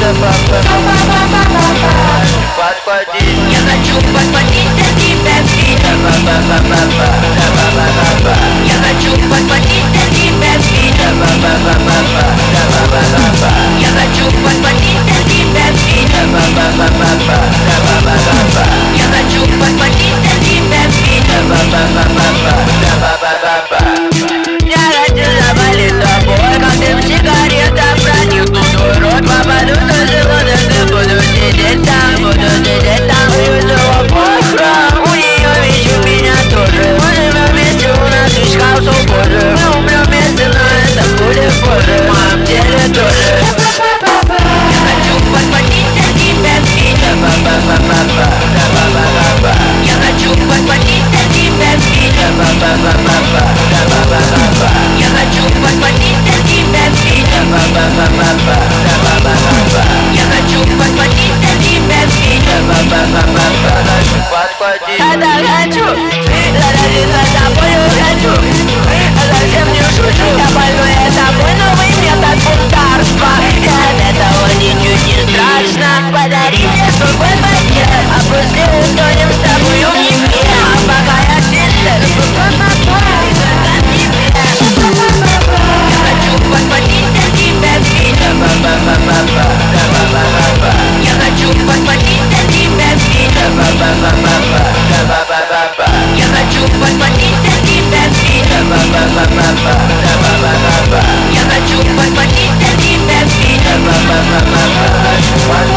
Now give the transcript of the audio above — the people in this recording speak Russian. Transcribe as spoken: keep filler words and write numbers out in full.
Подхвати. Я хочу подхватить для тебя бит. Я хочу подхватить для тебя бит. Я хочу подхватить для тебя бит. Я хочу подхватить для тебя бит. Я хочу завалить тобой, как дым сигарета проникнут твой рот. Попаду на живот, и буду сидеть там, буду сидеть там. Вызову похром, у нее ведь у меня тоже. Можем вместе, у нас весь хаос ухожи. Мы умрем вместе, но это будет позже. В моем теле тоже. Я хочу подхватить для тебя бит. Я хочу подхватить для тебя бит. Я хочу подхватить для тебя бит. Я хочу подхватить для тебя бит. Подхвати. Это хочу, заразиться тобой хочу. Совсем не шучу, я больной, это мой новый метод бунтарства. И от этого ничуть не страшно. Подари мне свой пакет, а после утонем с тобой в Днепре. А пока я чистый, я хочу подхватить для тебя бит. Я хочу подхватить для тебя бит. Я хочу подхватить для тебя бит. Я хочу подхватить для тебя бит.